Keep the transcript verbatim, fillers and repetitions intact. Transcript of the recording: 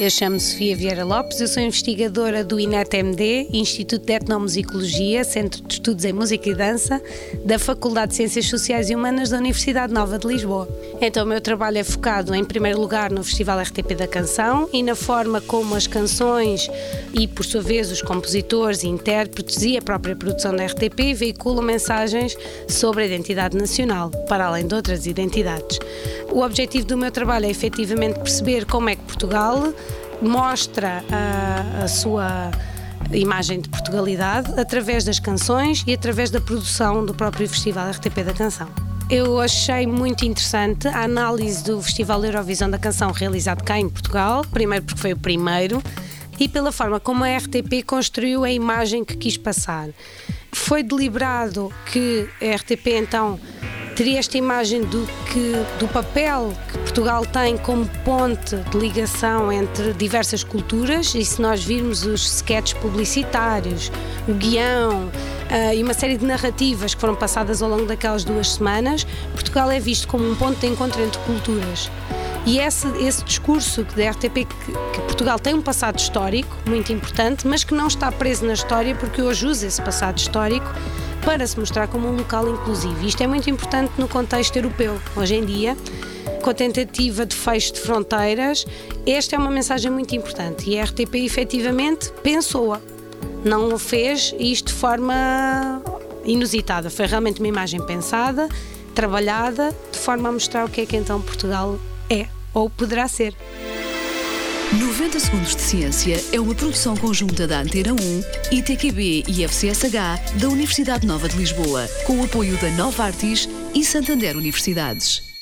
Eu chamo-me Sofia Vieira Lopes, eu sou investigadora do INET-M D, Instituto de Etnomusicologia, Centro de Estudos em Música e Dança, da Faculdade de Ciências Sociais e Humanas da Universidade Nova de Lisboa. Então o meu trabalho é focado, em primeiro lugar, no Festival R T P da Canção e na forma como as canções e, por sua vez, os compositores e intérpretes e a própria produção da R T P veiculam mensagens sobre a identidade nacional, para além de outras identidades. O objetivo do meu trabalho é efetivamente perceber como é que Portugal mostra a, a sua imagem de Portugalidade através das canções e através da produção do próprio Festival R T P da Canção. Eu achei muito interessante a análise do Festival Eurovisão da Canção realizado cá em Portugal, primeiro porque foi o primeiro, e pela forma como a R T P construiu a imagem que quis passar. Foi deliberado que a R T P então teria esta imagem do, que, do papel que Portugal tem como ponte de ligação entre diversas culturas, e se nós virmos os sketches publicitários, o guião uh, e uma série de narrativas que foram passadas ao longo daquelas duas semanas, Portugal é visto como um ponto de encontro entre culturas. E esse, esse discurso da R T P, que, que Portugal tem um passado histórico muito importante, mas que não está preso na história, porque hoje usa esse passado histórico para se mostrar como um local inclusivo. E isto é muito importante no contexto europeu. Hoje em dia, com a tentativa de fecho de fronteiras, esta é uma mensagem muito importante e a R T P efetivamente pensou-a. Não fez isto de forma inusitada. Foi realmente uma imagem pensada, trabalhada, de forma a mostrar o que é que então Portugal é, ou poderá ser. noventa Segundos de Ciência é uma produção conjunta da Antena um, I T Q B e F C S H da Universidade Nova de Lisboa, com o apoio da Novartis e Santander Universidades.